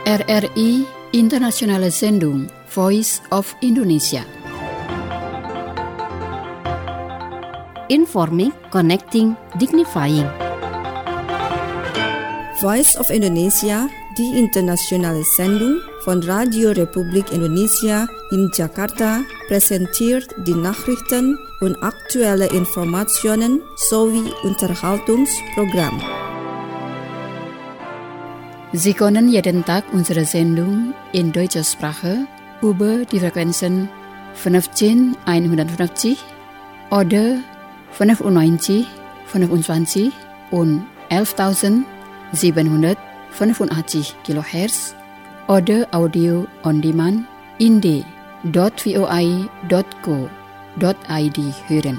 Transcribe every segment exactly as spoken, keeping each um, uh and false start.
R R I Internationale Sendung Voice of Indonesia. Informing, connecting, dignifying. Voice of Indonesia, die internationale Sendung von Radio Republik Indonesia in Jakarta, präsentiert die Nachrichten und aktuelle Informationen sowie Unterhaltungsprogramm. Sie können jeden Tag unsere Sendung in deutscher Sprache über die Frequenzen fünfzehn einhundertfünfzig oder fünfundneunzig fünfundzwanzig und elftausendsiebenhundertfünfundachtzig Kilohertz oder Audio on Demand in d punkt voi punkt co punkt id hören.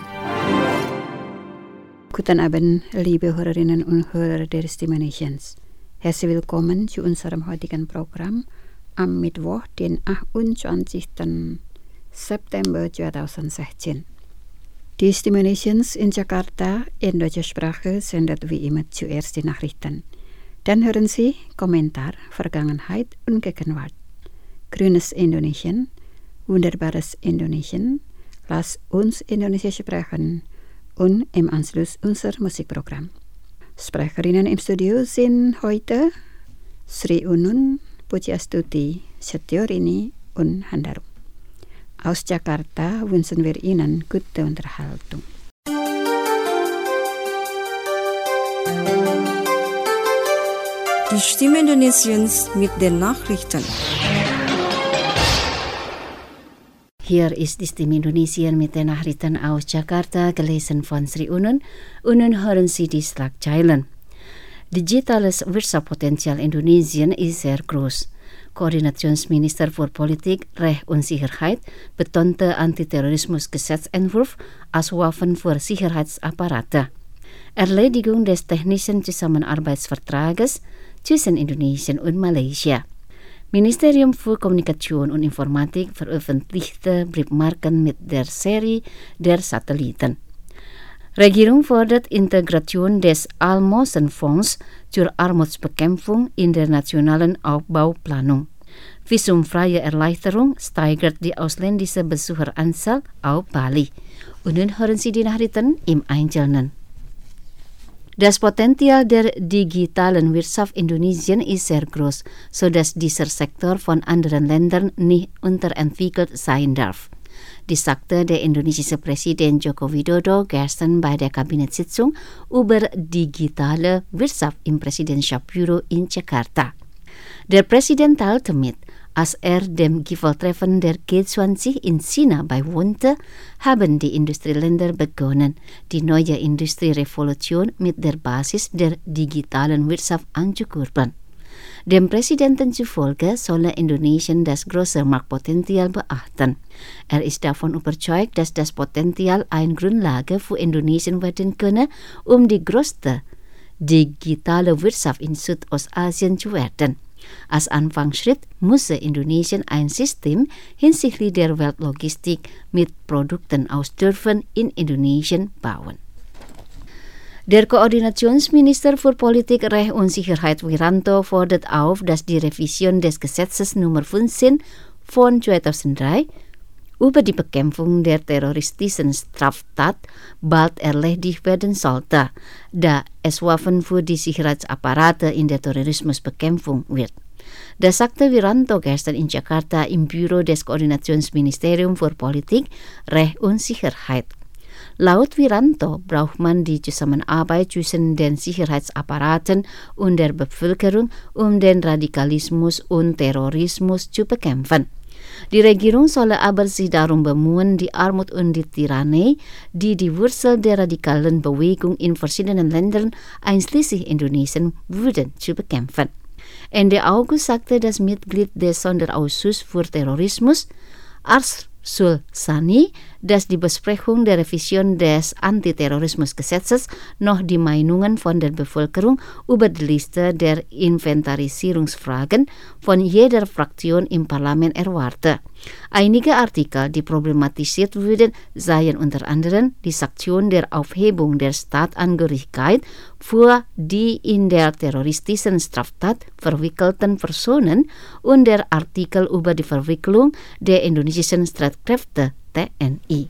Guten Abend, liebe Hörerinnen und Hörer der Stimme Nations. Herzlich willkommen zu unserem heutigen Programm am Mittwoch, den achtundzwanzigsten September zweitausendsechzehn. Die Stimme Nations in Jakarta in deutscher Sprache sendet wie immer zuerst die Nachrichten. Dann hören Sie Kommentar, Vergangenheit und Gegenwart. Grünes Indonesien, wunderbares Indonesien, lass uns Indonesisch sprechen und im Anschluss unser Musikprogramm. Sprecherinnen im Studio sind heute Sri Unun, Pujiastuti, Setiorini und Handaru. Aus Jakarta wünschen wir Ihnen gute Unterhaltung. Die Stimme Indonesiens mit den Nachrichten. Hier ist die Stimme Indonesien mit den Nachrichten aus Jakarta, gelesen von Sri Unun. Und nun hören Sie die Schlagzeilen. Digitales Wirtschaftspotenzial Indonesien ist sehr groß. Koordinationsminister für Politik, Recht und Sicherheit betonte Antiterrorismusgesetzentwurf als Waffen für Sicherheitsapparate. Erledigung des technischen Zusammenarbeitsvertrages zwischen Indonesien und Malaysia. Ministerium für Kommunikation und Informatik veröffentlichte Briefmarken mit der Serie der Satelliten. Regierung fordert Integration des Almosenfonds zur Armutsbekämpfung in der nationalen Aufbauplanung. Visumfreie Erleichterung steigert die ausländische Besucheranzahl auf Bali. Und nun hören Sie die Nachrichten im Einzelnen. Das Potenzial der digitalen Wirtschaft Indonesien ist sehr groß, sodass dieser Sektor von anderen Ländern nicht unterentwickelt sein darf. Dies sagte der indonesische Präsident Joko Widodo gestern bei der Kabinettssitzung über digitale Wirtschaft im Präsidentschaftsbüro in Jakarta. Der Präsident teilte mit, als er dem Gipfeltreffen der G zwanzig in China beiwohnte, haben die Industrieländer begonnen, die neue Industrierevolution mit der Basis der digitalen Wirtschaft anzukurbeln. Dem Präsidenten zufolge solle Indonesien das große Marktpotenzial beachten. Er ist davon überzeugt, dass das Potenzial eine Grundlage für Indonesien werden könne, um die größte digitale Wirtschaft in Südostasien zu werden. Als Anfangsschritt müsse Indonesien ein System hinsichtlich der Weltlogistik mit Produkten aus Dörfern in Indonesien bauen. Der Koordinationsminister für Politik, Recht und Sicherheit Wiranto fordert auf, dass die Revision des Gesetzes Nummer fünfzehn von zweitausenddrei über die Bekämpfung der terroristischen Straftat bald erledigt werden sollte, da es Waffen für die Sicherheitsapparate in der Terrorismusbekämpfung wird. Das sagte Wiranto gestern in Jakarta im Büro des Koordinationsministeriums für Politik, Recht und Sicherheit. Laut Wiranto braucht man die Zusammenarbeit zwischen den Sicherheitsapparaten und der Bevölkerung, um den Radikalismus und Terrorismus zu bekämpfen. Die Regierung solle aber sich darum bemühen, die Armut und die Tyrannei, die die Wurzel der radikalen Bewegung in verschiedenen Ländern, einschließlich Indonesien, würden, zu bekämpfen. Ende August sagte das Mitglied des Sonderausschusses für Terrorismus, Arsul Sani, dass die Besprechung der Revision des Antiterrorismusgesetzes noch die Meinungen von der Bevölkerung über die Liste der Inventarisierungsfragen von jeder Fraktion im Parlament erwarte. Einige Artikel, die problematisiert wurden, seien unter anderem die Sanktion der Aufhebung der Staatsangehörigkeit für die in der terroristischen Straftat verwickelten Personen und der Artikel über die Verwicklung der indonesischen Streitkräfte T N I.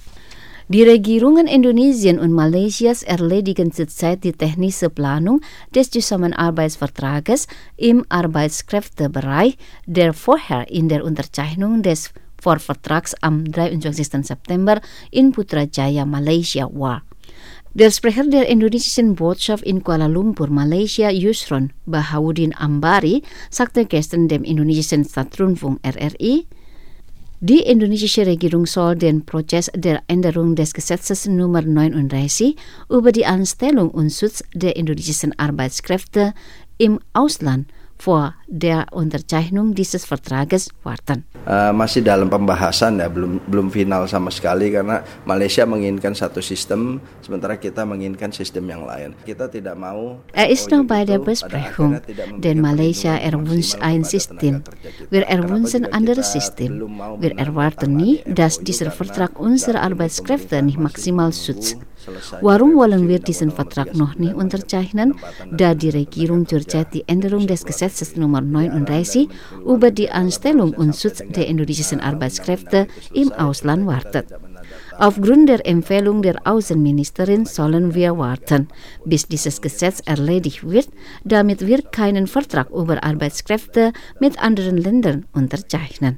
Die Regierungen Indonesien und Malaysias erledigen zurzeit die technische Planung des Zusammenarbeitsvertrages im Arbeitskräftebereich, der vorher in der Unterzeichnung des Vorvertrags am dreiundzwanzigsten September in Putrajaya, Malaysia war. Der Sprecher der indonesischen Botschaft in Kuala Lumpur, Malaysia, Yusron Bahauddin Ambari, sagte gestern dem indonesischen Staatsrundfunk R R I, die indonesische Regierung soll den Prozess der Änderung des Gesetzes Nummer neununddreißig über die Anstellung und Schutz der indonesischen Arbeitskräfte im Ausland vor der Unterzeichnung dieses Vertrages warten. Uh, masih dalam pembahasan ya, belum belum final sama sekali karena Malaysia menginginkan satu sistem, sementara kita menginginkan sistem yang lain. Kita tidak mau. Er ist noch bei der Besprechung, denn Malaysia erwünscht ein System. Wir erwünschen ein anderes System. Wir erwarten nie, dass dieser Vertrag unsere Arbeitskräfte nicht maximal schützt. Warum wollen wir diesen Vertrag noch nicht unterzeichnen? Da die Regierung zurzeit die Änderung des Gesetzes Nummer neununddreißig über die Anstellung und Schutz der indonesischen Arbeitskräfte im Ausland wartet. Aufgrund der Empfehlung der Außenministerin sollen wir warten, bis dieses Gesetz erledigt wird, damit wir keinen Vertrag über Arbeitskräfte mit anderen Ländern unterzeichnen.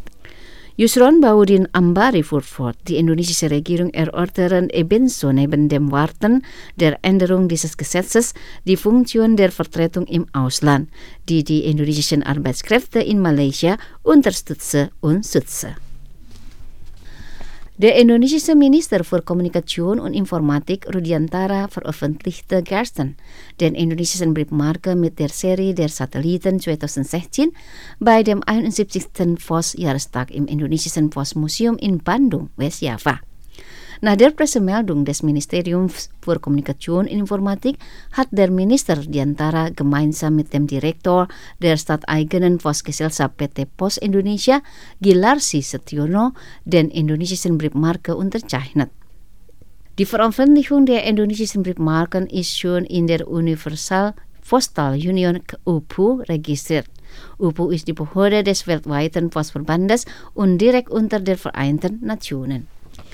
Yusron Bahauddin Ambari fuhr fort, die indonesische Regierung erörtern ebenso neben dem Warten der Änderung dieses Gesetzes die Funktion der Vertretung im Ausland, die die indonesischen Arbeitskräfte in Malaysia unterstütze und schütze. Der indonesische Minister für Kommunikation und Informatik Rudiantara veröffentlichte gestern den indonesischen Briefmarke mit der Serie der Satelliten zweitausendsechzehn bei dem einundsiebzigsten Postjahrestag im Indonesischen Postmuseum in Bandung, West-Java. Nach der Pressemeldung des Ministeriums für Kommunikation und Informatik hat der Minister Rudiantara gemeinsam mit dem Direktor der stadteigenen Postgesellschaft P T Pos Indonesia, Gilarsi Setiono, den indonesischen Briefmarke unterzeichnet. Die Veröffentlichung der indonesischen Briefmarken ist schon in der Universal Postal Union U P U registriert. U P U ist die Behörde des weltweiten Postverbandes und direkt unter der Vereinten Nationen.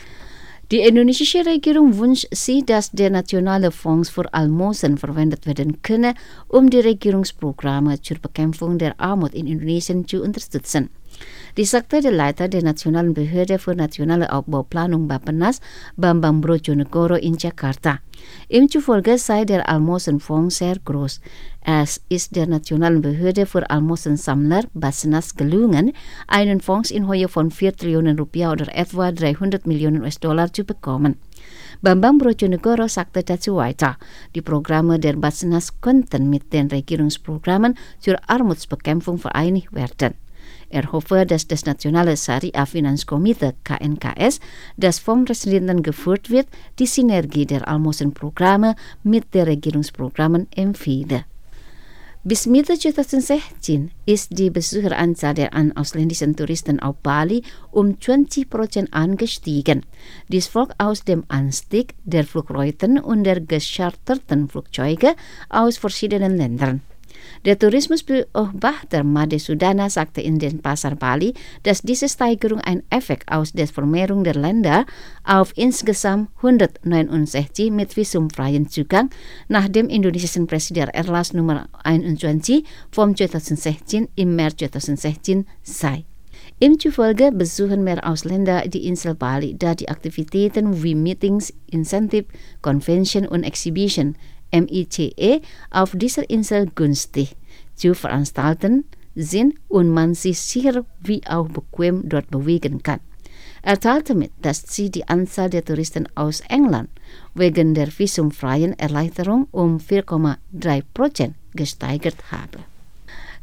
Die indonesische Regierung wünscht sich, dass der nationale Fonds für Almosen verwendet werden könne, um die Regierungsprogramme zur Bekämpfung der Armut in Indonesien zu unterstützen. Dies sagte der Leiter der Nationalen Behörde für nationale Aufbauplanung Bappenas, Bambang Brojonegoro in Jakarta. Ihm zufolge sei der Almosenfonds sehr groß. Es ist der Nationalen Behörde für Almosensammler Basnas gelungen, einen Fonds in Höhe von vier Trillionen Rupiah oder etwa dreihundert Millionen U S-Dollar zu bekommen. Bambang Brojonegoro sagte dazu weiter, die Programme der Basnas könnten mit den Regierungsprogrammen zur Armutsbekämpfung vereinigt werden. Er hoffe, dass das Nationale Syariah-Finanzkomitee K N K S, das vom Präsidenten geführt wird, die Synergie der Almosenprogramme mit den Regierungsprogrammen empfiehlt. Bis Mitte zweitausendsechzehn ist die Besucheranzahl der ausländischen Touristen auf Bali um zwanzig Prozent angestiegen. Dies folgt aus dem Anstieg der Flugrouten und der gecharterten Flugzeuge aus verschiedenen Ländern. Der Tourismusbeobachter Made Sudana sagte in den Pasar Bali, dass diese Steigerung ein Effekt aus der Vermehrung der Länder auf insgesamt hundertneunundsechzig mit visumfreien Zugang nach dem indonesischen Präsident Erlass Nummer einundzwanzig vom zweitausendsechzehn im März zweitausendsechzehn sei. Ihm zufolge besuchen mehr Ausländer die Insel Bali, da die Aktivitäten wie Meetings, Incentive, Convention und Exhibition M I C E auf dieser Insel günstig zu veranstalten sind und man sich sicher wie auch bequem dort bewegen kann. Er teilte mit, dass sie die Anzahl der Touristen aus England wegen der visumfreien Erleichterung um vier Komma drei Prozent gesteigert habe.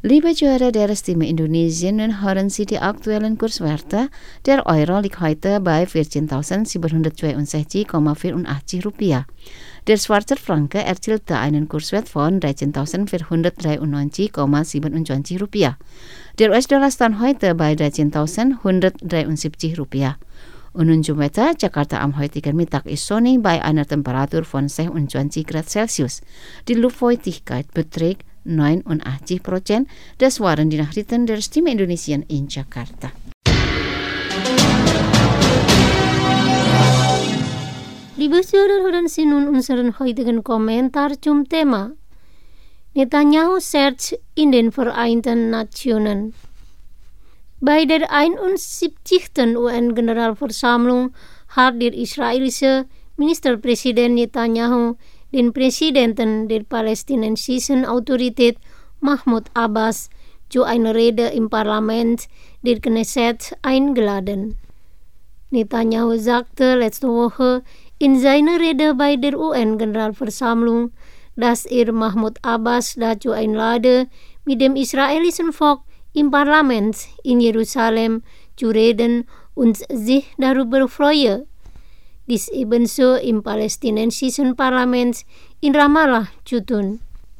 Liebe Zuhörer der Stimme Indonesien, nun hören Sie die aktuellen Kurswerte. Der Euro liegt heute bei vierzehntausendsiebenhundertzweiundsechzig Komma vierundachtzig Rupiah. Der Schweizer Franken erzielte einen Kurswert von dreizehntausendvierhundertdreiundneunzig Komma siebenundzwanzig Rupiah. Der U S-Dollar stand heute bei dreizehntausendzehundertdreiundsiebzig Rupiah. Und nun Wetter, Jakarta am heutigen Mittag ist sonnig bei einer Temperatur von sechsundzwanzig Grad Celsius. Die Luftfeuchtigkeit beträgt neunundachtzig Prozent. Das waren die Nachrichten der Stimme Indonesien in Jakarta. Liebe Zuhörer, hören Sie nun unseren heutigen Kommentar zum Thema Netanyahu search in den Vereinten Nationen. Bei der einundsiebzigsten U N-Generalversammlung hat der israelische Ministerpräsident Netanyahu den Präsidenten der palästinensischen Autorität Mahmoud Abbas zu einer Rede im Parlament der Knesset eingeladen. Netanyahu sagte letzte Woche in seiner Rede bei der U N-Generalversammlung, dass er Mahmoud Abbas dazu einlade, mit dem israelischen Volk im Parlament in Jerusalem zu reden und sich darüber freue, dies ebenso im palästinensischen Parlament in Ramallah zu tun.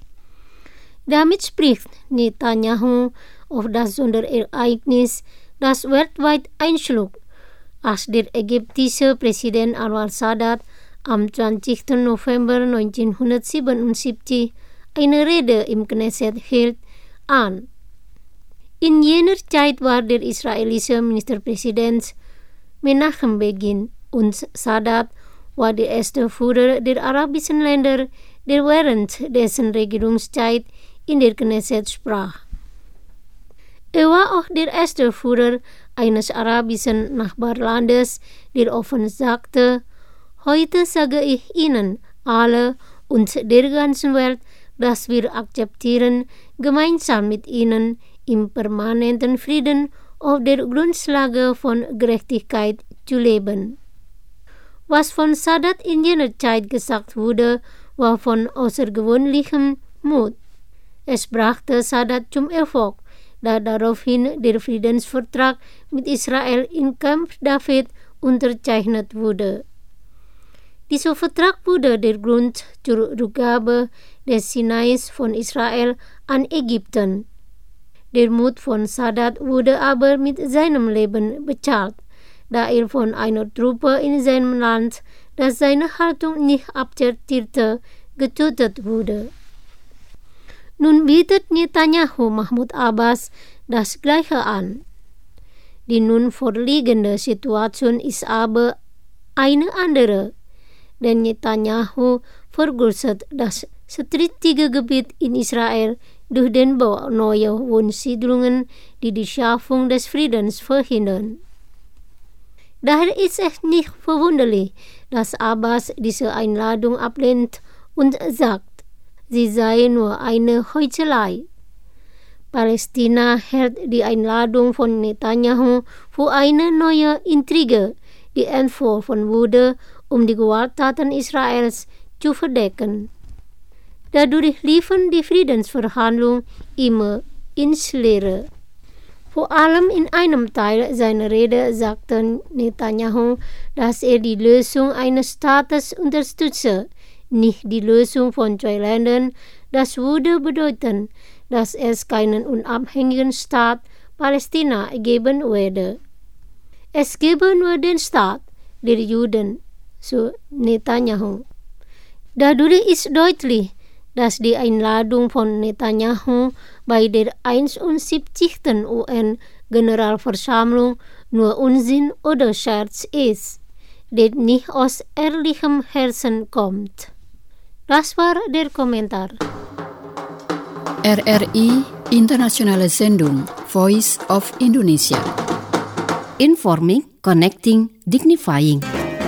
Damit spricht Netanyahu auf das Sonderereignis, das weltweit einschlug, als der ägyptische Präsident Anwar Sadat am zwanzigsten November neunzehnhundertsiebenundsiebzig eine Rede im Knesset hielt, an. In jener Zeit war der israelische Ministerpräsident Menachem Begin und Sadat war der erste Führer der arabischen Länder, der während dessen Regierungszeit in der Knesset sprach. Er war auch der erste Führer eines arabischen Nachbarlandes, der offen sagte, heute sage ich Ihnen alle und der ganzen Welt, dass wir akzeptieren, gemeinsam mit Ihnen im permanenten Frieden auf der Grundlage von Gerechtigkeit zu leben. Was von Sadat in jener Zeit gesagt wurde, war von außergewöhnlichem Mut. Es brachte Sadat zum Erfolg, da daraufhin der Friedensvertrag mit Israel in Camp David unterzeichnet wurde. Dieser Vertrag wurde der Grund zur Rückgabe des Sinais von Israel an Ägypten. Der Mut von Sadat wurde aber mit seinem Leben bezahlt, da er von einer Truppe in seinem Land, das seine Haltung nicht akzeptierte, getötet wurde. Nun bietet Netanyahu Mahmoud Abbas das Gleiche an. Die nun vorliegende Situation ist aber eine andere, denn Netanyahu vergrößert das strittige Gebiet in Israel durch den Bau neuer Wohnsiedlungen, die die Schaffung des Friedens verhindern. Daher ist es nicht verwunderlich, dass Abbas diese Einladung ablehnt und sagt, sie sei nur eine Heuchelei. Palästina hält die Einladung von Netanyahu für eine neue Intrige, die entworfen wurde, um die Gewalttaten Israels zu verdecken. Dadurch liefen die Friedensverhandlungen immer ins Leere. Vor allem in einem Teil seiner Rede sagte Netanyahu, dass er die Lösung eines Staates unterstütze, nicht die Lösung von zwei Ländern. Das würde bedeuten, dass es keinen unabhängigen Staat Palästina geben werde. Es gebe nur den Staat der Juden, so Netanyahu. Dadurch ist deutlich, dass die Einladung von Netanyahu bei der einundsiebzigsten U N-Generalversammlung nur Unsinn oder Scherz ist, der nicht aus ehrlichem Herzen kommt. Das war der Kommentar. R R I Internationale Sendung Voice of Indonesia. Informing, Connecting, Dignifying.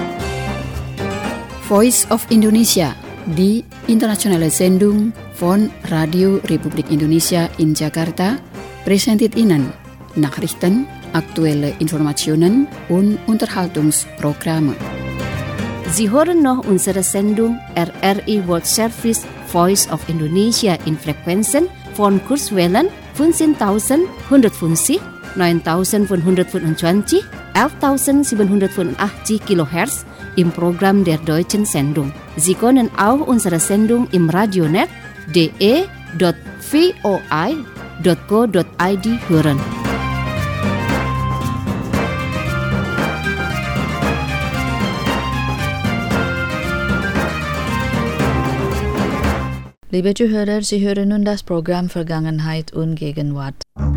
Voice of Indonesia, die internationale Sendung von Radio Republik Indonesia in Jakarta, präsentiert Ihnen Nachrichten, aktuelle Informationen und Unterhaltungsprogramme. Sie hören noch unsere Sendung R R I World Service Voice of Indonesia in Frequenzen von Kurzwellen fünfzehntausendhundert neuntausendfünfhundertfünfundzwanzig, elftausendsiebenhundertfünfundachtzig Kilohertz im Programm der deutschen Sendung. Sie können auch unsere Sendung im Radionet d e dot v o i dot co dot i d hören. Liebe Zuhörer, Sie hören nun das Programm Vergangenheit und Gegenwart.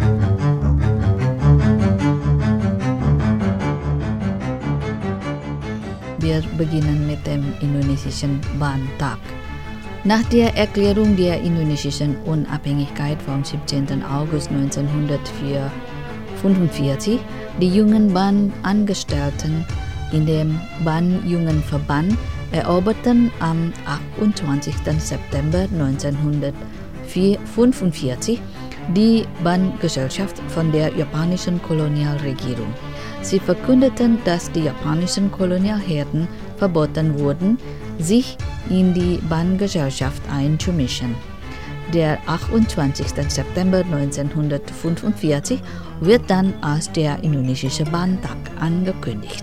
Wir beginnen mit dem indonesischen Bahntag. Nach der Erklärung der indonesischen Unabhängigkeit vom siebzehnten August neunzehnhundertfünfundvierzig, die jungen Bahnangestellten in dem Bahnjungenverband eroberten am achtundzwanzigsten September neunzehnhundertfünfundvierzig die Bahngesellschaft von der japanischen Kolonialregierung. Sie verkündeten, dass die japanischen Kolonialherren verboten wurden, sich in die Bahngesellschaft einzumischen. Der achtundzwanzigsten September neunzehnhundertfünfundvierzig wird dann als der indonesische Bahntag angekündigt.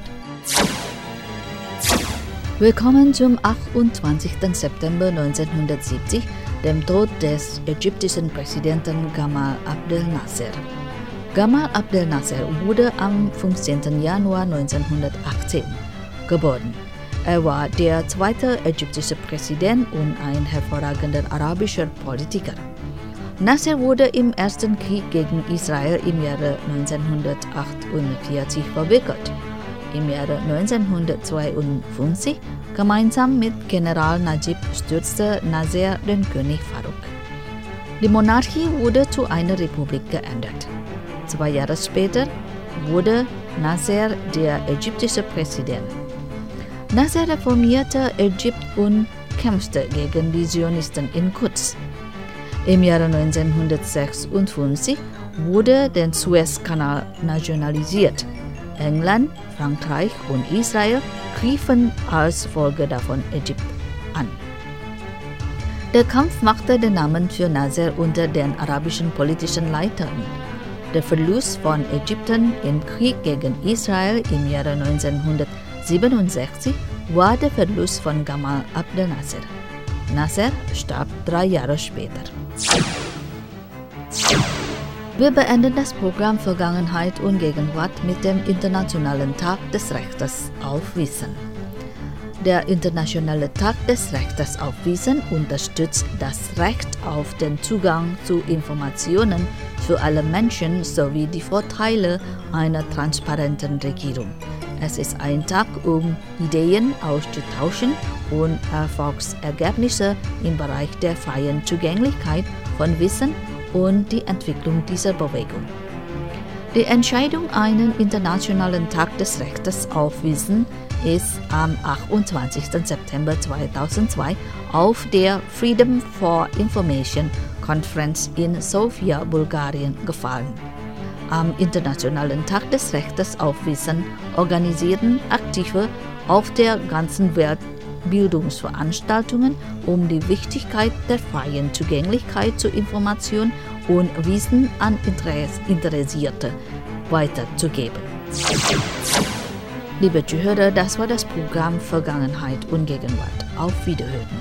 Willkommen zum achtundzwanzigsten September neunzehnhundertsiebzig, dem Tod des ägyptischen Präsidenten Gamal Abdel Nasser. Gamal Abdel Nasser wurde am fünfzehnten Januar neunzehnhundertachtzehn geboren. Er war der zweite ägyptische Präsident und ein hervorragender arabischer Politiker. Nasser wurde im Ersten Krieg gegen Israel im Jahre neunzehnhundertachtundvierzig verwickelt. Im Jahre neunzehnhundertzweiundfünfzig, gemeinsam mit General Najib, stürzte Nasser den König Farouk. Die Monarchie wurde zu einer Republik geändert. Zwei Jahre später wurde Nasser der ägyptische Präsident. Nasser reformierte Ägypten und kämpfte gegen die Zionisten in Quds. Im Jahre neunzehnhundertsechsundfünfzig wurde der Suezkanal nationalisiert. England, Frankreich und Israel griffen als Folge davon Ägypten an. Der Kampf machte den Namen für Nasser unter den arabischen politischen Leitern. Der Verlust von Ägypten im Krieg gegen Israel im Jahre neunzehnhundertsiebenundsechzig war der Verlust von Gamal Abdel Nasser. Nasser starb drei Jahre später. Wir beenden das Programm Vergangenheit und Gegenwart mit dem Internationalen Tag des Rechtes auf Wissen. Der Internationale Tag des Rechtes auf Wissen unterstützt das Recht auf den Zugang zu Informationen für alle Menschen sowie die Vorteile einer transparenten Regierung. Es ist ein Tag, um Ideen auszutauschen und Erfolgsergebnisse im Bereich der freien Zugänglichkeit von Wissen und die Entwicklung dieser Bewegung. Die Entscheidung, einen Internationalen Tag des Rechtes auf Wissen ist am achtundzwanzigsten September zweitausendzwei auf der Freedom for Information Conference in Sofia, Bulgarien, gefallen. Am Internationalen Tag des Rechtes auf Wissen organisierten Aktive auf der ganzen Welt Bildungsveranstaltungen, um die Wichtigkeit der freien Zugänglichkeit zu Information und Wissen an Interessierte weiterzugeben. Liebe Zuhörer, das war das Programm Vergangenheit und Gegenwart. Auf Wiederhören.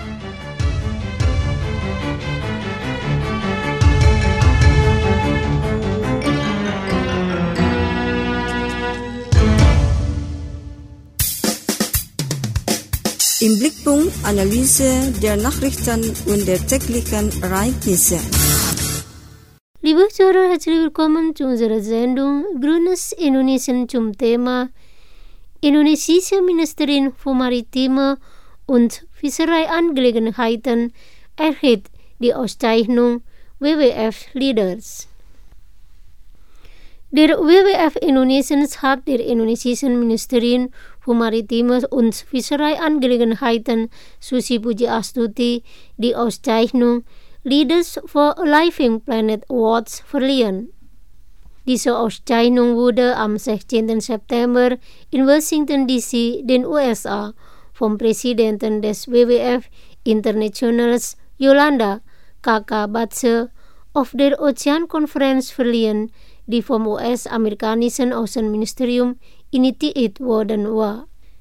Im Blickpunkt Analyse der Nachrichten und der täglichen Ereignisse. Liebe Zuhörer, herzlich willkommen zu unserer Sendung Grünes Indonesien zum Thema Indonesische Ministerin für Maritime und Fischereiangelegenheiten erhält die Auszeichnung W W F Leaders. Der W W F Indonesiens hat der indonesischen Ministerin für Maritime und Fischereiangelegenheiten Susi Pujiastuti die Auszeichnung Leaders for a Living Planet Awards verliehen. Diese Auszeichnung wurde am sechzehnten September in Washington D C, den U S A, vom Präsidenten des W W F Internationals Yolanda Kaka Batse of der Ozeankonferenz verliehen, die vom U S-amerikanischen Außenministerium initiiert worden war.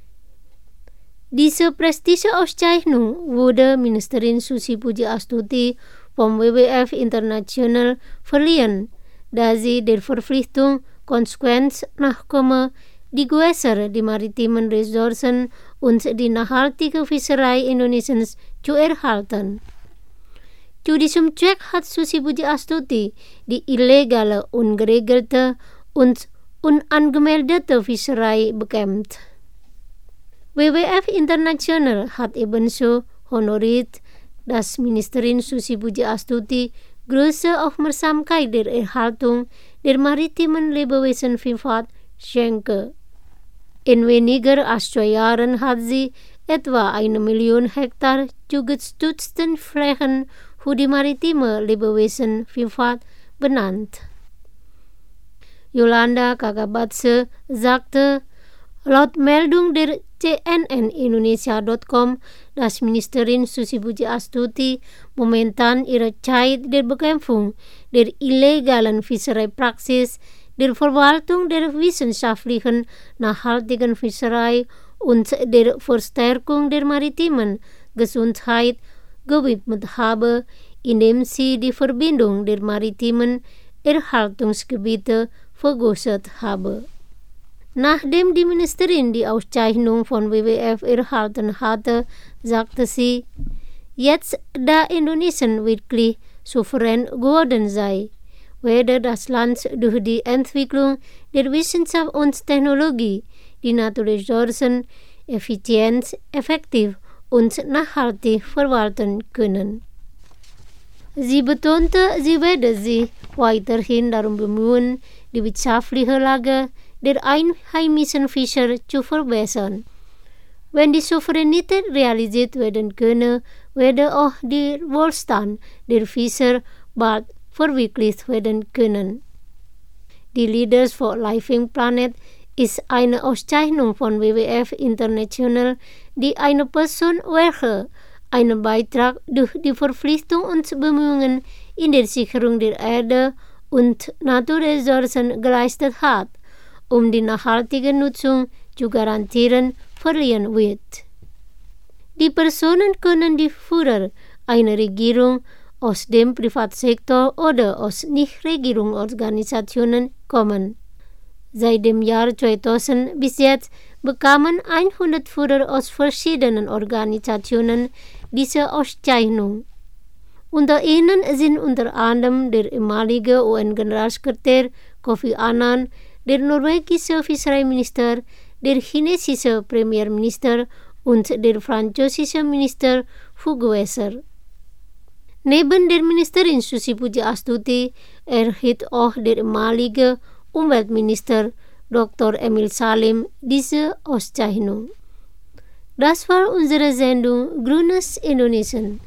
Diese Prestige-Auszeichnung wurde Ministerin Susi Pujiastuti vom W W F International verliehen, da sie der Verpflichtung konsequent nachkomme, die Gewässer, die maritimen Ressourcen und die nachhaltige Fischerei Indonesiens zu erhalten. Zu diesem Zweck hat Susi Pujiastuti die illegale, ungeregelte und unangemeldete Fischerei bekämpft. W W F International hat ebenso honoriert, dass Ministerin Susi Pujiastuti große Aufmerksamkeit der Erhaltung der maritimen Lebewesenvielfalt schenke. In weniger als zwei Jahren hat sie etwa eine Million Hektar zugestützten Flächen für die maritime Lebewesenvielfalt benannt. Yolanda Kakabatse sagte, laut Meldung der C N N Indonesia Punkt com, dass Ministerin Susi Pujiastuti momentan ihre Zeit der Bekämpfung der illegalen Fischereipraxis, der Verwaltung der wissenschaftlichen nachhaltigen Fischerei und der Verstärkung der maritimen Gesundheit gewidmet habe, indem sie die Verbindung der maritimen Erhaltungsgebiete vergrößert habe. Nachdem die Ministerin die Auszeichnung von W W F erhalten hatte, sagte sie, jetzt da Indonesien wirklich souverän geworden sei, werde das Land durch die Entwicklung der Wissenschaft und Technologie die Naturressourcen effizient, effektiv und nachhaltig verwalten können. Sie betonte, sie werde sich weiterhin darum bemühen, die wirtschaftliche Lage der einheimischen Fischer zu verbessern. Wenn die Souveränität realisiert werden könne, werde auch der Wohlstand der Fischer bald verwirklicht werden können. Die Leaders for Living Planet ist eine Auszeichnung von W W F International, die eine Person, welche einen Beitrag durch die Verpflichtung und Bemühungen in der Sicherung der Erde und Naturressourcen geleistet hat, um die nachhaltige Nutzung zu garantieren, verliehen wird. Die Personen können die Führer einer Regierung aus dem Privatsektor oder aus Nichtregierungsorganisationen kommen. Seit dem Jahr zweitausend bis jetzt bekamen hundert Führer aus verschiedenen Organisationen diese Auszeichnung. Unter ihnen sind unter anderem der ehemalige U N-Generalsekretär Kofi Annan, der norwegische Fischereiminister, der chinesische Premierminister und der französische Minister für Gewässer. Neben der Ministerin Susi Pujiastuti erhielt auch der ehemalige Umweltminister Doktor Emil Salim diese Auszeichnung. Das war unsere Sendung Grünes Indonesien.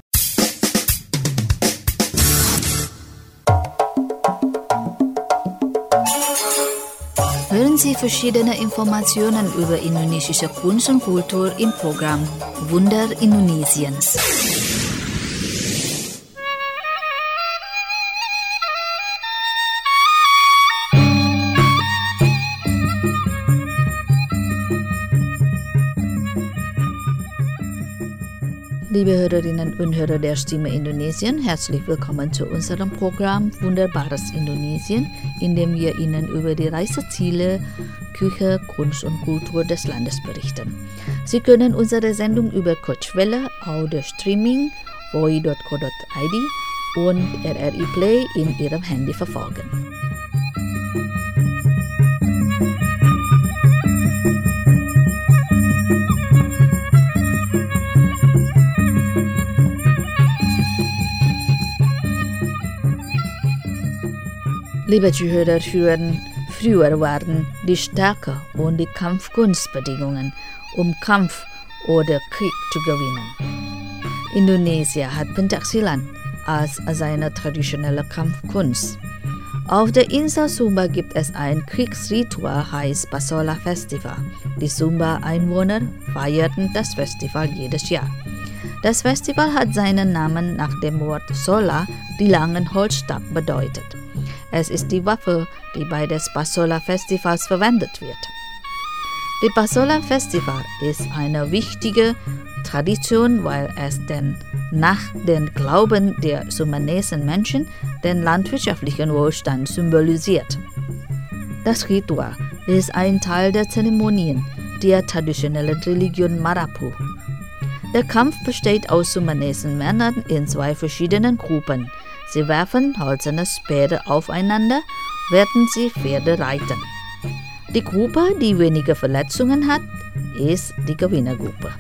Hören Sie verschiedene Informationen über indonesische Kunst und Kultur im Programm Wunder Indonesiens. Liebe Hörerinnen und Hörer der Stimme Indonesien, herzlich willkommen zu unserem Programm Wunderbares Indonesien, in dem wir Ihnen über die Reiseziele, Küche, Kunst und Kultur des Landes berichten. Sie können unsere Sendung über Kurzwelle, Audio Streaming, voi punkt co punkt id und R R I Play in Ihrem Handy verfolgen. Liebe Zuhörer, früher waren die Stärke und die Kampfkunstbedingungen, um Kampf oder Krieg zu gewinnen. Indonesien hat Pencaksilat als seine traditionelle Kampfkunst. Auf der Insel Sumba gibt es ein Kriegsritual, heißt Pasola Festival. Die Sumba-Einwohner feierten das Festival jedes Jahr. Das Festival hat seinen Namen nach dem Wort Sola, die langen Holzstab, bedeutet. Es ist die Waffe, die bei des Pasola Festivals verwendet wird. Die Pasola Festival ist eine wichtige Tradition, weil es den, nach dem Glauben der sudanesen Menschen den landwirtschaftlichen Wohlstand symbolisiert. Das Ritual ist ein Teil der Zeremonien der traditionellen Religion Marapu. Der Kampf besteht aus sudanesen Männern in zwei verschiedenen Gruppen. Sie werfen hölzerne Speere aufeinander, während sie Pferde reiten. Die Gruppe, die weniger Verletzungen hat, ist die Gewinnergruppe.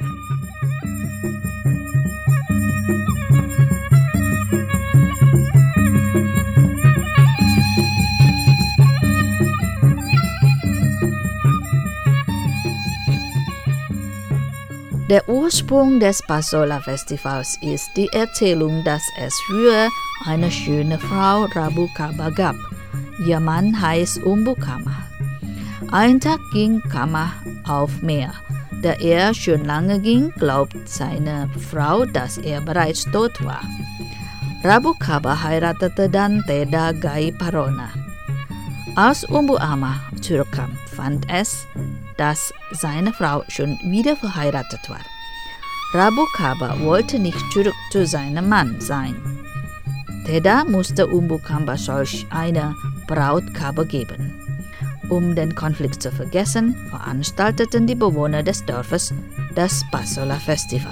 Der Ursprung des Pasola Festivals ist die Erzählung, dass es früher eine schöne Frau Rabu Kaba gab. Ihr Mann heißt Umbu Kama. Ein Tag ging Kama auf Meer. Da er schon lange ging, glaubt seine Frau, dass er bereits tot war. Rabu Kaba heiratete dann Teda Gai Parona. Als Umbu Ama zurückkam, fand es, dass seine Frau schon wieder verheiratet war. Rabu Kaba wollte nicht zurück zu seinem Mann sein. Teda musste Umbu Kamba solch eine Brautgabe geben. Um den Konflikt zu vergessen, veranstalteten die Bewohner des Dorfes das Pasola Festival.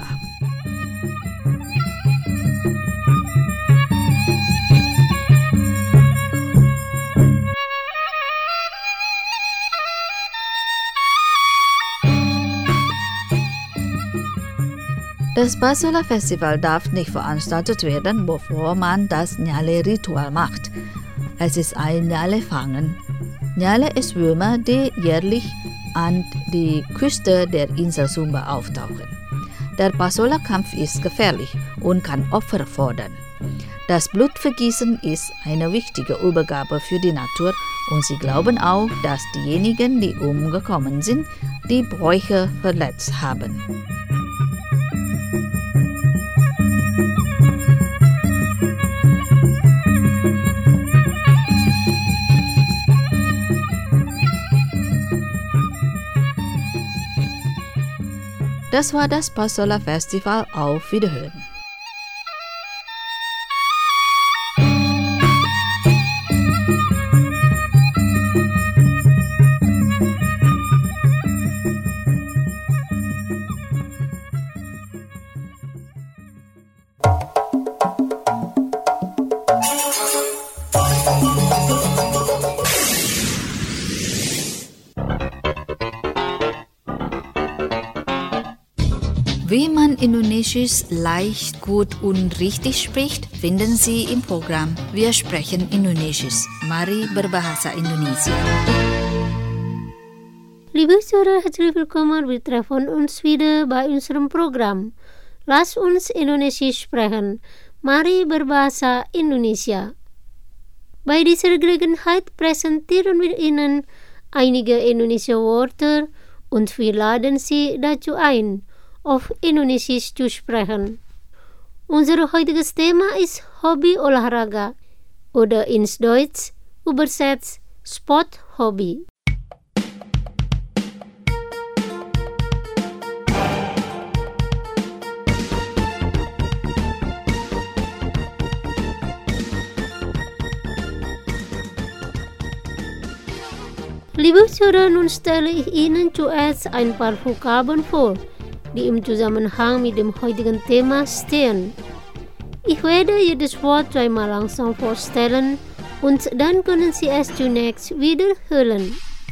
Das Pasola Festival darf nicht veranstaltet werden, bevor man das Nyale-Ritual macht. Es ist ein Nyale-Fangen. Nyale ist Würmer, die jährlich an die Küste der Insel Sumba auftauchen. Der Pasola-Kampf ist gefährlich und kann Opfer fordern. Das Blutvergießen ist eine wichtige Übergabe für die Natur und sie glauben auch, dass diejenigen, die umgekommen sind, die Bräuche verletzt haben. Das war das Pasola Festival. Auf Wiederhören. Wie man Indonesisch leicht, gut und richtig spricht, finden Sie im Programm Wir sprechen Indonesisch. Mari berbahasa Indonesia. Liebe Zuhörer, herzlich willkommen. Wir treffen uns wieder bei unserem Programm. Lass uns Indonesisch sprechen. Mari berbahasa Indonesia. Bei dieser Gelegenheit präsentieren wir Ihnen einige indonesische Wörter und wir laden Sie dazu ein, auf Indonesisch zu sprechen. Unser heutiges Thema ist Hobi Olahraga oder ins Deutsch übersetzt Sport-Hobby. Liebe Zuhörer, nun stelle ich Ihnen zuerst ein paar Vokabeln vor, die im Zusammenhang mit dem heutigen Thema stehen. Ich werde jedes Wort zweimal langsam vorstellen und dann können Sie es zunächst wiederholen.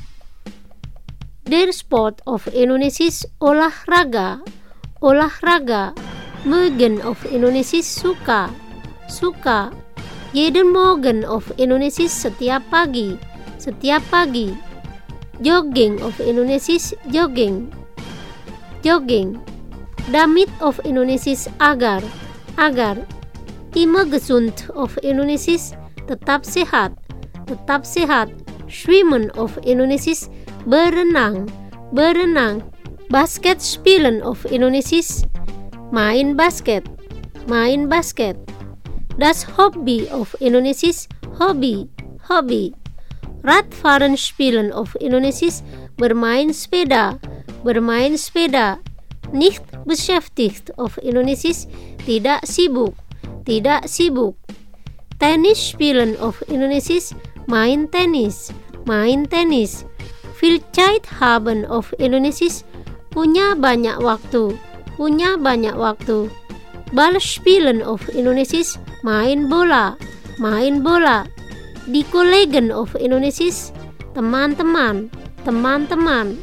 Der Sport auf Indonesisch Olahraga. Olahraga. Mögen auf Indonesisch suka. Suka. Jeden Morgen auf Indonesisch setiap pagi. Setiap pagi. Jogging auf Indonesisch jogging. Jogging. Damit auf Indonesisch agar. Agar. Immer gesund auf Indonesisch tetap sehat. Tetap sehat. Schwimmen auf Indonesisch berenang. Berenang. Basket spielen auf Indonesisch main basket, main basket. Das Hobby of Indonesisch, Hobby, Hobby. Radfahren spielen auf Indonesisch, bermain sepeda, bermain sepeda. Nicht beschäftigt auf Indonesisch, tidak sibuk, tidak sibuk. Tenis spielen auf Indonesisch, main tenis, main tenis. Viel Zeit haben auf Indonesisch, punya banyak waktu, punya banyak waktu. Ball spielen auf Indonesisch, main bola, main bola. Die Kollegen auf Indonesisch, teman-teman, teman-teman.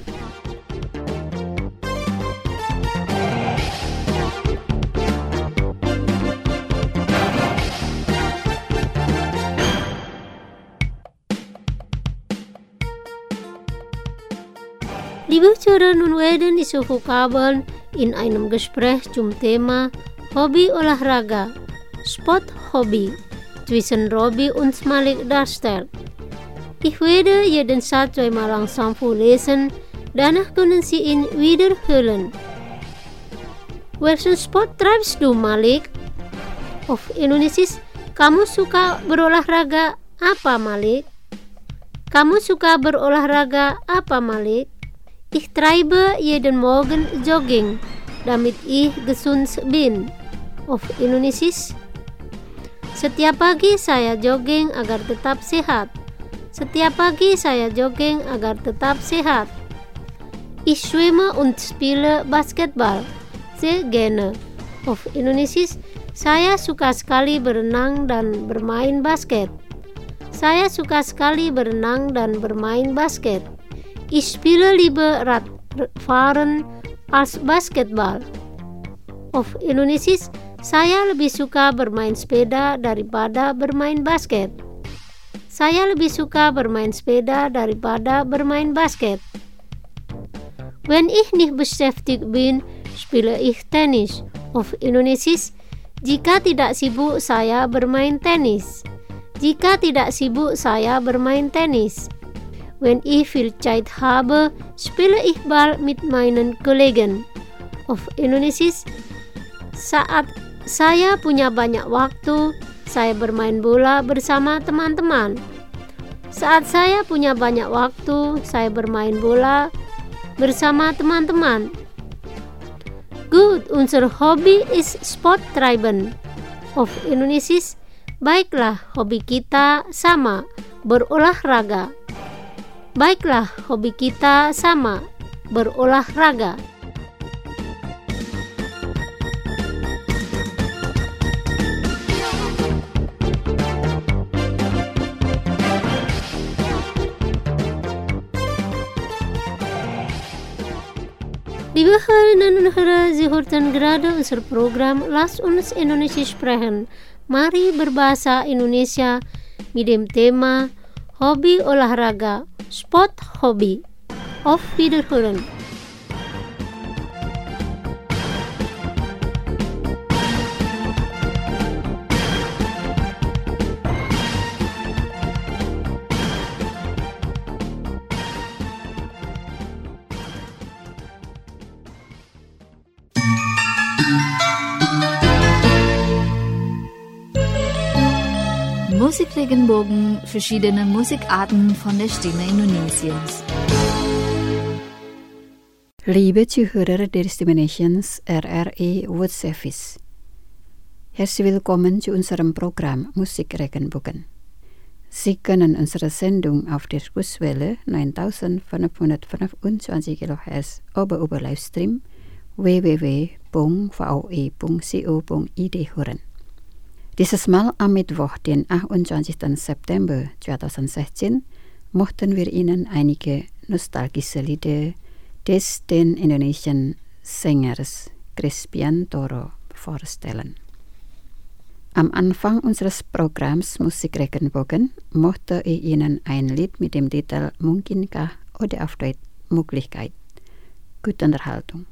Liebe Zuhörer, nun werden die Vokabeln in einem Gespräch zum Thema Hobi Olahraga, Sport Hobby, zwischen Robi und Malik darstellt. Ich werde jeden Satz zweimal langsam vorlesen, danach können Sie ihn wiederholen. Welchen Sport treibst du, Malik? Auf Indonesisch, kamu suka berolahraga apa, Malik? Kamu suka berolahraga apa, Malik? Ich treibe jeden Morgen Jogging, damit ich gesund bin. Auf Indonesisch, setiap pagi saya jogging agar tetap sehat. Setiap pagi saya jogging agar tetap sehat. Ich schwimme und spiele Basketball. Sehr gerne. Auf Indonesisch, saya suka sekali berenang dan bermain basket. Saya suka sekali berenang dan bermain basket. Ich spiele lieber Radfahren als Basketball. Auf Indonesisch, saya lebih suka bermain sepeda daripada bermain basket. Saya lebih suka bermain sepeda daripada bermain basket. Wenn ich nicht beschäftigt bin, spiele ich Tennis. Auf Indonesisch, jika tidak sibuk saya bermain tenis. Jika tidak sibuk saya bermain tenis. Wenn ich viel Zeit habe, spiele ich Ball mit meinen Kollegen. Auf Indonesisch, saat saya punya banyak waktu, saya bermain bola bersama teman-teman. Saat saya punya banyak waktu, saya bermain bola bersama teman-teman. Gut, unser Hobby ist Sport treiben. Auf Indonesisch, baiklah, hobi kita sama, berolahraga. Baiklah, hobi kita sama, berolahraga. Liebe Hörerinnen und Hörer, Sie hörten gerade unser Programm Lass uns Indonesisch sprechen. Mari berbahasa Indonesia mit dem Thema Hobi Olahraga, Sport Hobby. Auf Wiederhören. Musikregenbogen, verschiedene Musikarten von der Stimme Indonesiens. Liebe Zuhörer der Stimme Nations R R E World Service. Herzlich willkommen zu unserem Programm Musikregenbogen. Sie können unsere Sendung auf der Kurswelle neuntausendfünfhundertfünfundzwanzig Kilohertz oder über Livestream w w w punkt v o e punkt co punkt i d hören. Dieses Mal am Mittwoch, den achtundzwanzigsten September zweitausendsechzehn, möchten wir Ihnen einige nostalgische Lieder des den indonesischen Sängers Crispian Toro vorstellen. Am Anfang unseres Programms Musikregenbogen möchte ich Ihnen ein Lied mit dem Titel Mungkinkah oder auf Deutsch Möglichkeit. Gute Unterhaltung.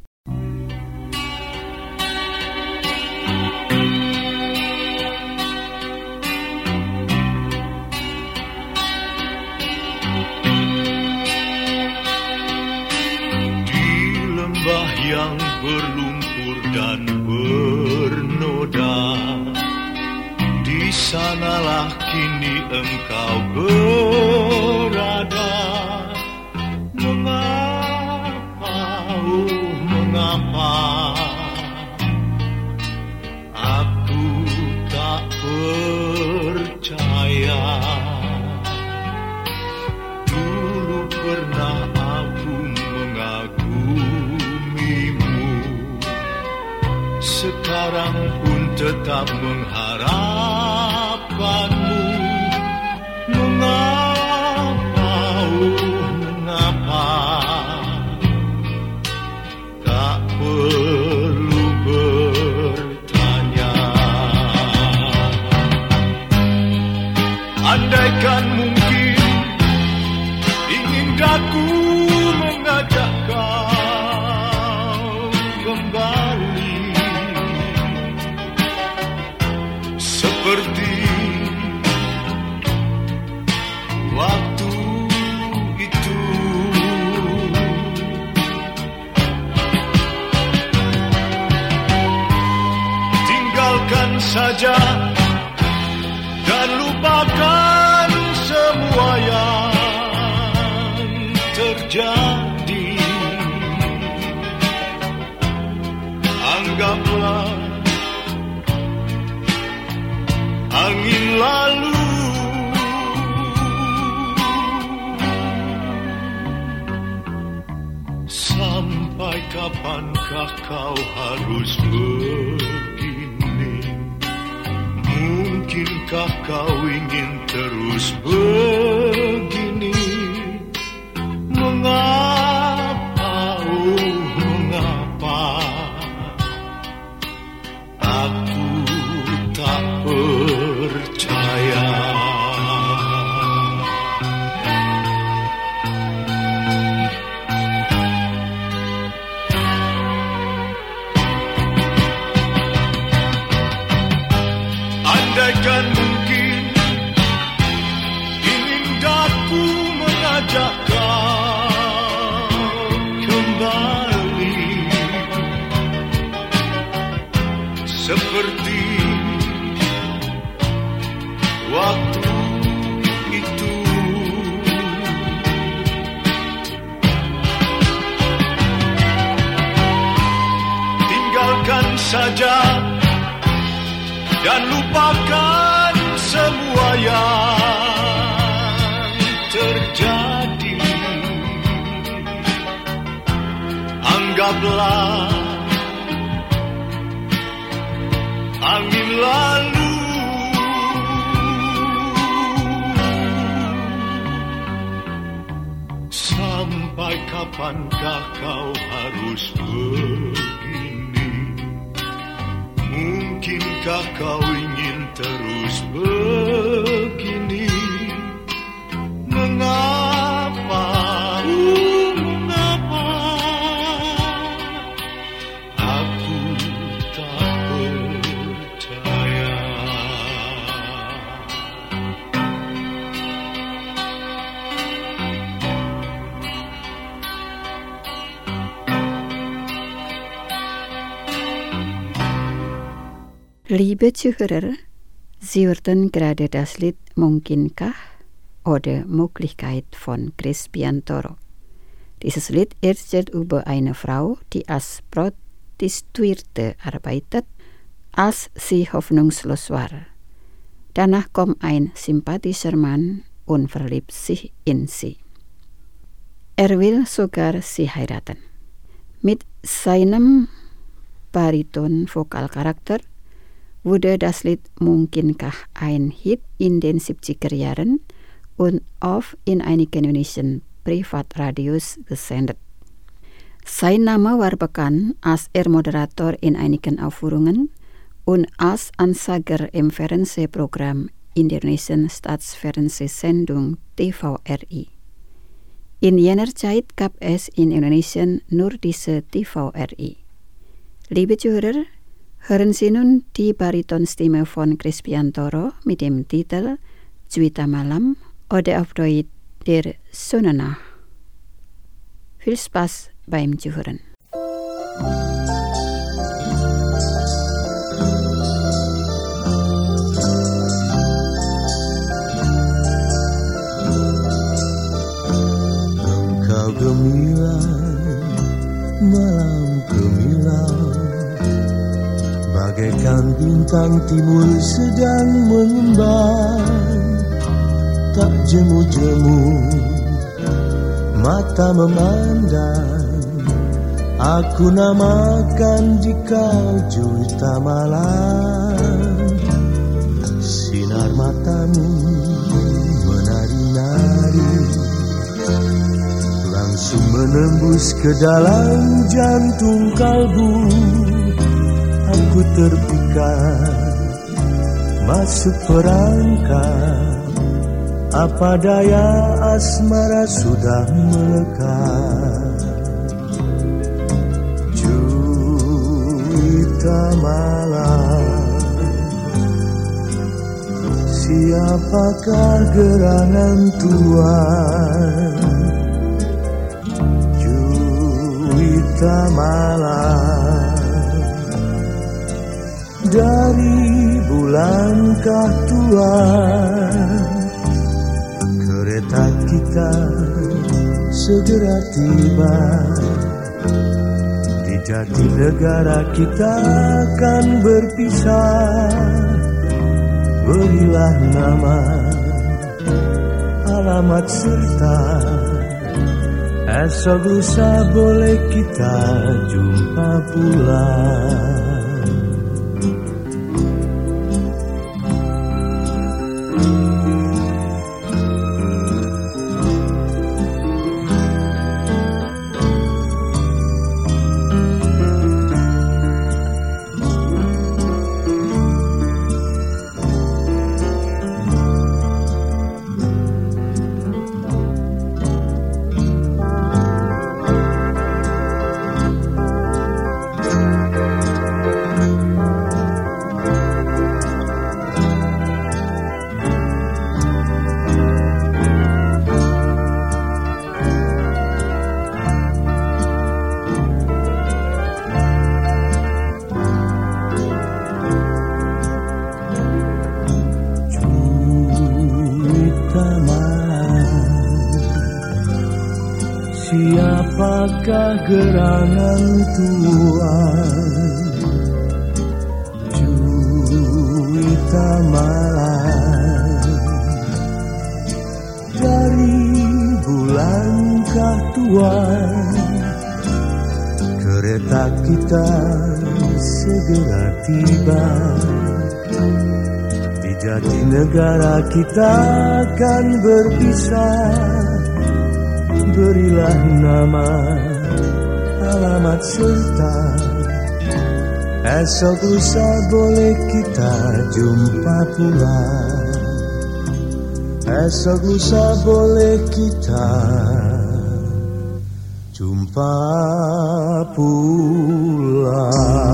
Yang berlumpur dan dan bernoda. Di sanalah kini engkau berada. Mengapa, oh mengapa aku tak percaya. Dulu pernah aku mengagumimu, sekarang pun tetap mengharapkanmu. Mengapa, oh mengapa tak perlu bertanya. Andaikan mungkin ingin aku mengajak kau kembali seperti waktu itu. Tinggalkan saja dan lupakan semua yang terjadi. Anggaplah angin lalu. Sampai kapankah kau harus begini? Mungkinkah kau ingin terus begini? Mengapa, oh mengapa aku tak percaya. Andaikan mungkin ingin aku mengajak kau kembali seperti waktu itu. Tinggalkan saja dan lupakan semua yang terjadi. Anggaplah angin lalu. Sampai kapankah kau harus begini? Mungkinkah kau ingin terus begini? Mengapa, uh, mengapa aku tak percaya. Liebe Zuhörer, Sie hörten gerade das Lied Mungkinkah oder Möglichkeit von Chris Piantoro. Dieses Lied erzählt über eine Frau, die als Prostituierte arbeitet, als sie hoffnungslos war. Danach kommt ein sympathischer Mann und verliebt sich in sie. Er will sogar sie heiraten. Mit seinem Bariton-Vokalcharakter wurde das Lied Mungkinkah ein Hit in den siebziger Jahren und oft in einigen indonesian Privatradios gesendet. Sein Name war bekannt, als er Moderator in einigen Aufführungen und als Ansager im Fernsehprogramm in der indonesischen Staatsfernsehsendung T V R I. In jener Zeit gab es in Indonesien nur diese T V R I. Liebe Zuhörer, hören Sie nun die Baritonstimme von Chris Piantoro mit dem Titel Cuita Malam oder auf Deutsch Der Sonnennacht. Viel Spaß beim Zuhören. bagaikan bintang timur sedang mengembang, tak jemu-jemu mata memandang. Aku namakan dikau juta malam. Sinar matamu menari-nari, langsung menembus ke dalam jantung kalbu. Aku terpikat masuk perangkap, apa daya asmara sudah melekat. Juta malam, siapakah gerangan Tuhan? Juta malam, dari bulankah Tuhan? Kereta kita segera tiba, di jati negara kita akan berpisah. Berilah nama, alamat serta, esok lusa boleh kita jumpa pula. Siapakah gerangan Tuhan? Juta malam, dari bulankah Tuhan? Kereta kita segera tiba, di jati negara kita akan berpisah. Berilah nama, alamat serta, esok lusa boleh kita jumpa pula. Esok lusa boleh kita jumpa pula.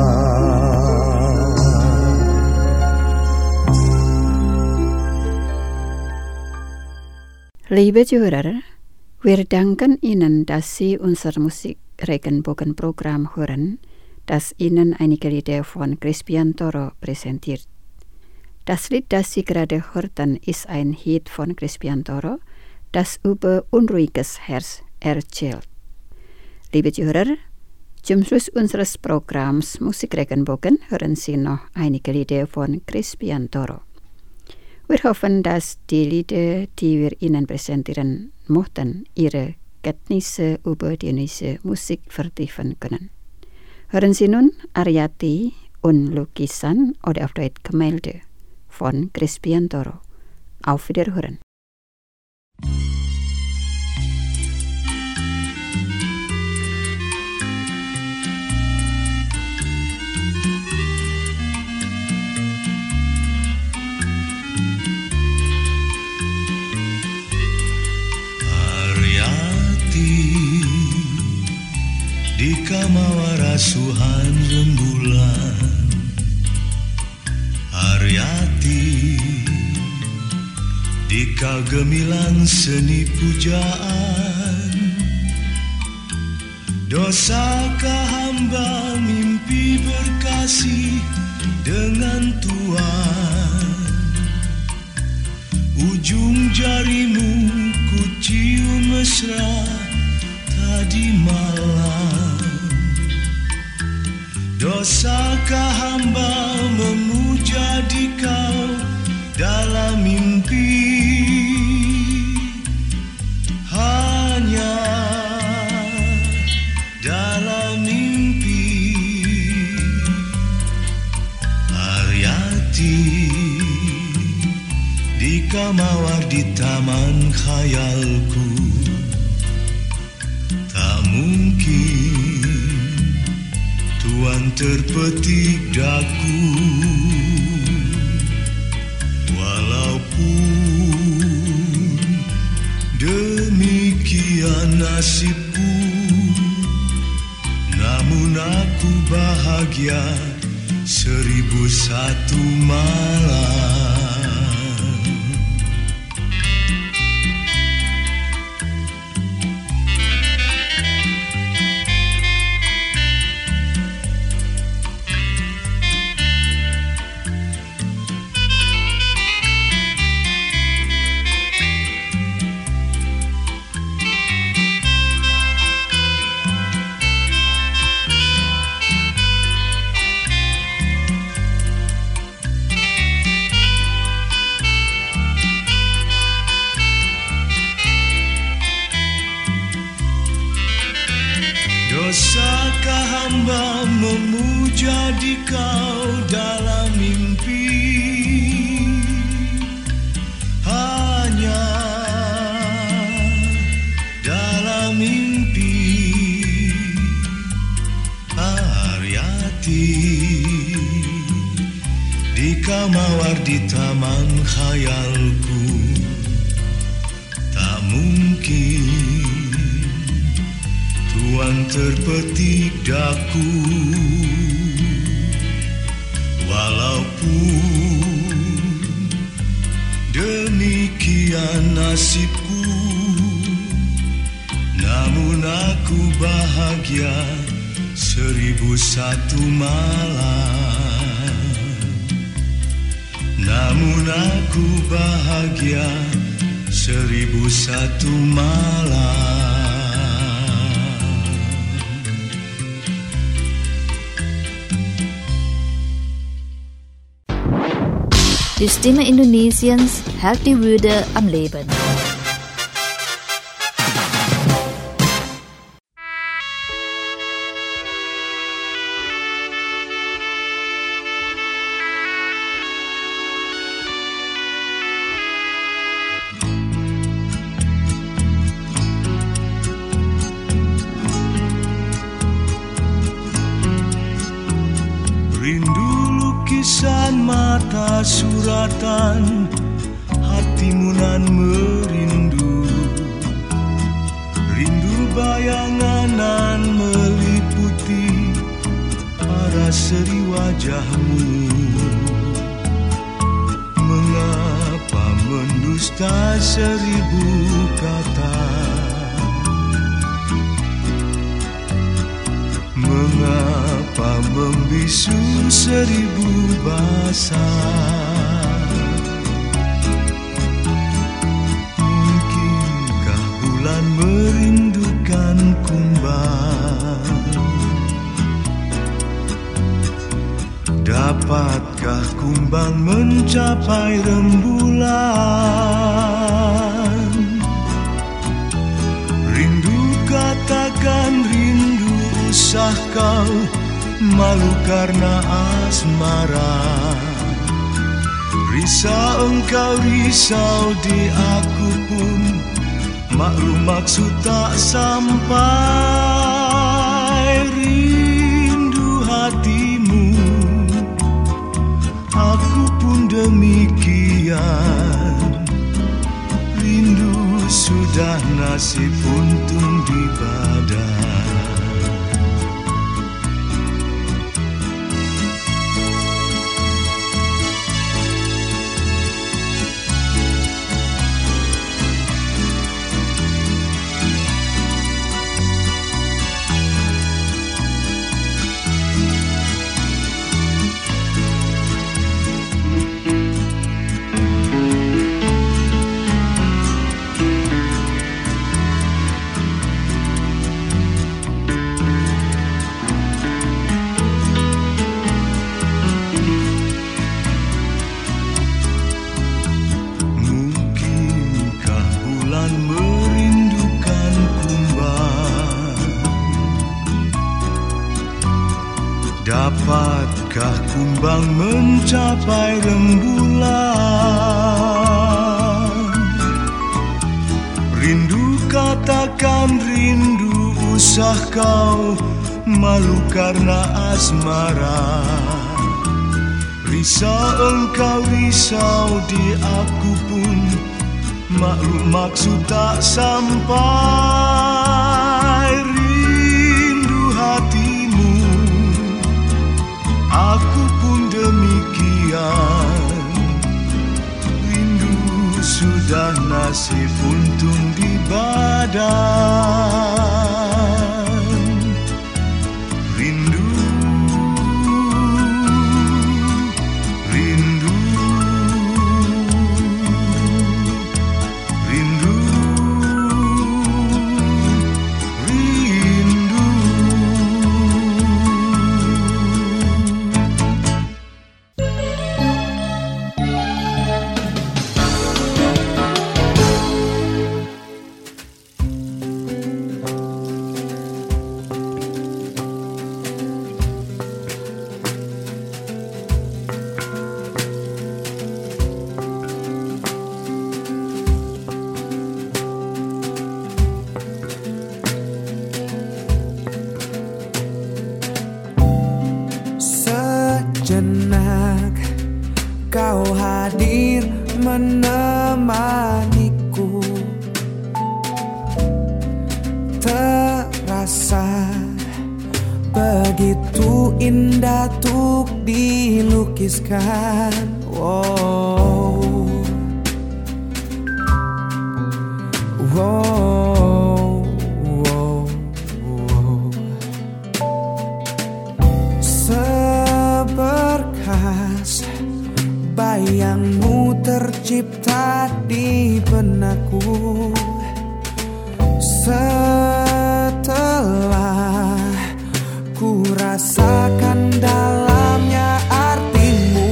Liebe Zuhörer, wir danken Ihnen, dass Sie unser Musikregenbogen-Programm hören, das Ihnen einige Lieder von Crispian Toro präsentiert. Das Lied, das Sie gerade hörten, ist ein Hit von Crispian Toro, das über unruhiges Herz erzählt. Liebe Zuhörer, zum Schluss unseres Programms Musikregenbogen hören Sie noch einige Lieder von Crispian Toro. Wir hoffen, dass die Lieder, die wir Ihnen präsentieren mochten, Ihre Kenntnisse über dionische Musik vertiefen können. Hören Sie nun Ariati und Lukisan oder auf Deutsch Gemälde von Crispian Toro. Auf Wiederhören. Di kamawara suhan rembulan, Ariati di kagemilan seni pujaan. Dosakah hamba mimpi berkasih dengan Tuhan? Ujung jarimu ku cium mesra tadi malam. Dosakah hamba Haryati di kamawar di taman khayalku, tak mungkin Tuhan terpetik daku, walaupun demikian nasibku, namun aku bahagia seribu satu malam. Dosakah hamba memuja di kau dalam mimpi, hanya dalam mimpi. Haryati di kamawar di taman khayalku, tak mungkin Tuhan terpetik daku, walaupun demikian nasibku, namun aku bahagia seribu satu malam. Namun aku bahagia seribu satu malam. Die Stimme Indonesiens hält die Würde am Leben. Rindu lukisan mata suratan, hatimu nan merindu. Rindu bayangan nan meliputi paraseri wajahmu. Mengapa mendusta seribu kata? Mengapa membisu seribu bahasa? Mungkinkah bulan merindukan kumbang? Dapatkah kumbang mencapai rembulan? Rindu katakan rindu, usah kau malu karena asmara. Risau engkau risau di aku pun, maklum maksud tak sampai. Rindu hatimu, aku pun demikian. Rindu sudah nasib untung di badan. terbang mencapai rembulan. Rindu katakan rindu, usah kau malu karena asmara. Risau engkau risau di aku pun, maklum maksud tak sampai. Rindu hatimu, aku pun demikian. Rindu sudah nasib untung di badan. Rindu, rindu, rindu, rindu. Sejenak kau hadir menemaniku, terasa begitu indah untuk dilukiskan. Wow, wow, wow, wow. Seberkas bayangmu tercipta di benakku. Setelah ku rasakan dalamnya artimu,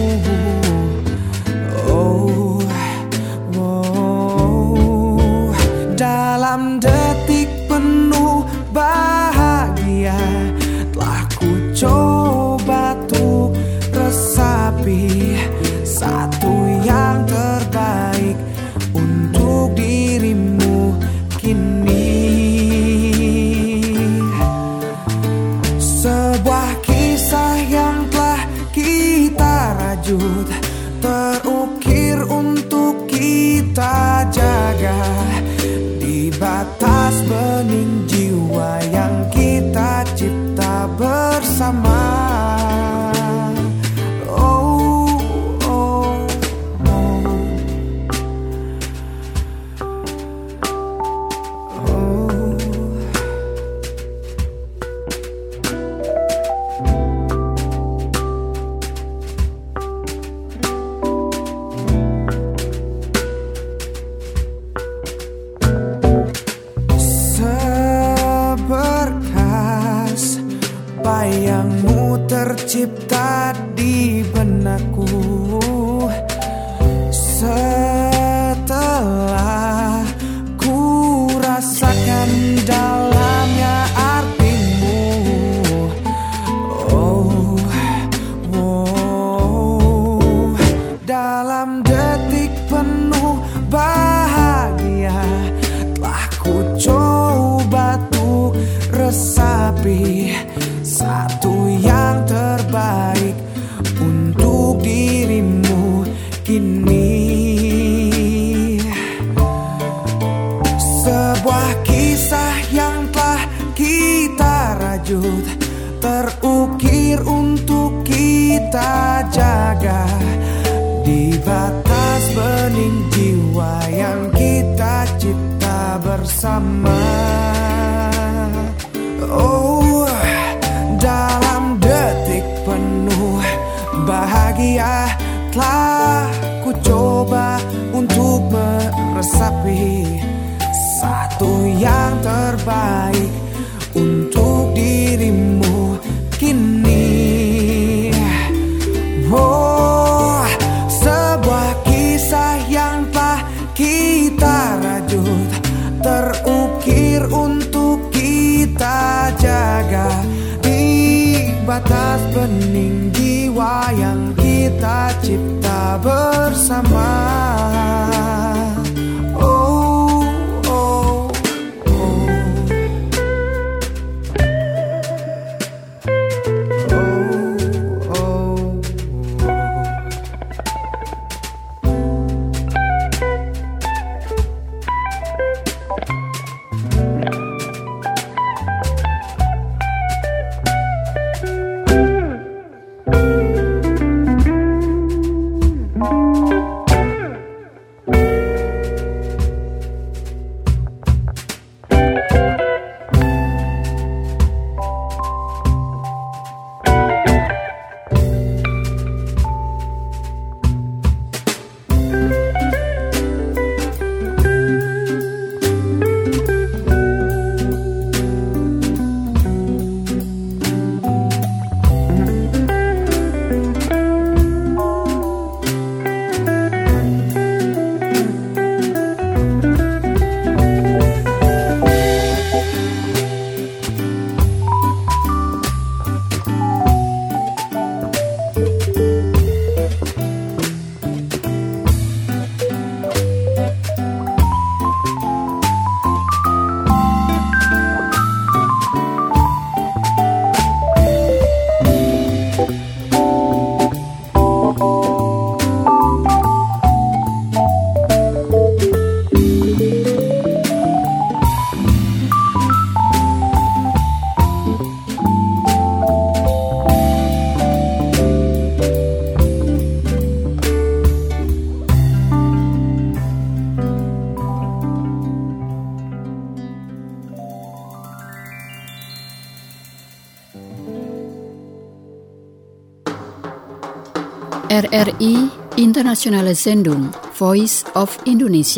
oh, oh. Dalam detik penuh bahagia telah ku coba tuh resapi satu yang terbaik untuk dirimu kini. Sebuah kisah yang telah kita rajut, terukir untuk kita jaga di batas bening jiwa yang kita cipta bersama. Oh, oh, oh. Seberkas bayangmu tercipta di benakku. Setelah ku rasakan dalamnya artimu, oh, oh. Dalam detik penuh bahagia telah ku coba tuh resapi satu yang terbaik untuk dirimu kini. Sebuah kisah yang telah kita rajut, terukir untuk kita jaga di batas bening jiwa yang kita cipta bersama. Oh, dalam detik penuh bahagia telah ku coba untuk meresapi satu yang terbaik untuk dirimu kini. Oh, sebuah kisah yang telah kita rajut, terukir untuk kita jaga di batas bening jiwa jiwa yang kita cipta bersama. Oh, oh, oh. R R I Internationale Sendung Voice of Indonesia.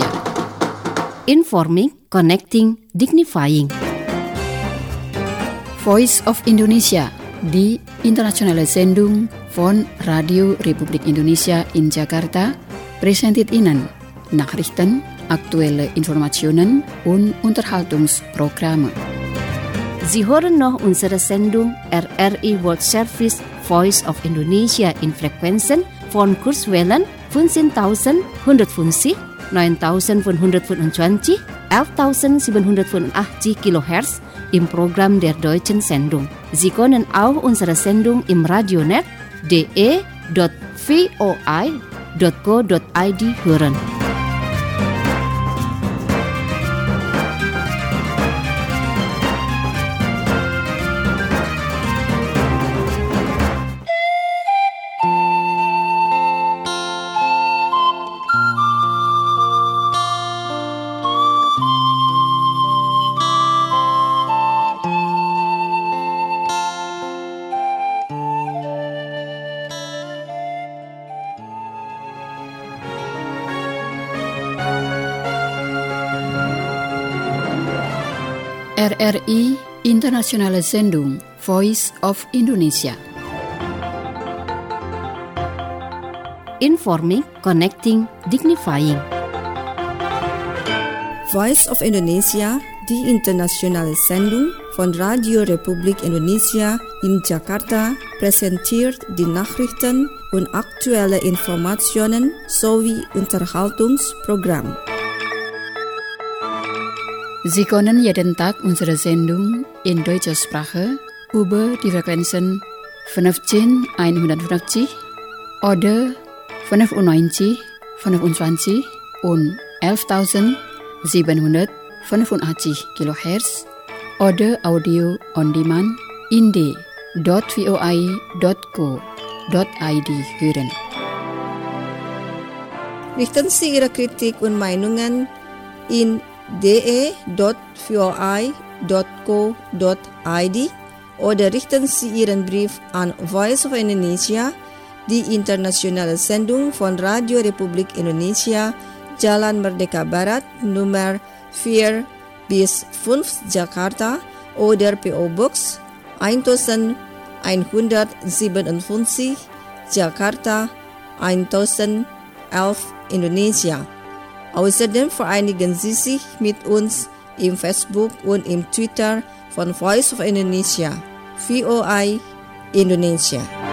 Informing, connecting, dignifying. Voice of Indonesia di Internationale Sendung von Radio Republik Indonesia in Jakarta presented Ihnen Nachrichten, aktuelle Informationen und Unterhaltungsprogramme. Sie hören noch unsere Sendung R R I World Service Voice of Indonesia in Frequenzen von Kurzwellen fünfzehntausendeinhundertfünfzig, neuntausendfünfhundertfünfundzwanzig, elftausendsiebenhundertfünfundachtzig Kilohertz im Programm der deutschen Sendung. Sie können auch unsere Sendung im Radionet d e dot v o i dot co dot i d hören. R R I Internationale Sendung Voice of Indonesia. Informing, connecting, dignifying. Voice of Indonesia, die internationale Sendung von Radio Republik Indonesia in Jakarta, präsentiert die Nachrichten und aktuelle Informationen sowie Unterhaltungsprogramm. Sie können jeden Tag unsere Sendung in deutscher Sprache über die Frequenzen fünfzehntausendeinhundertfünfzig oder fünfundneunzig, fünfundzwanzig und elftausendsiebenhundertfünfundachtzig Kilohertz oder Audio on Demand in d dot v o i dot co dot i d hören. Richten Sie Ihre Kritik und Meinungen in d e dot v o i dot co dot i d oder richten Sie Ihren Brief an Voice of Indonesia, die internationale Sendung von Radio Republik Indonesia, Jalan Merdeka Barat, Nummer vier bis fünf Jakarta oder P O Box elfhundertsiebenundfünfzig, Jakarta elf Indonesia. Außerdem vereinigen Sie sich mit uns im Facebook und im Twitter von Voice of Indonesia, V O I Indonesia.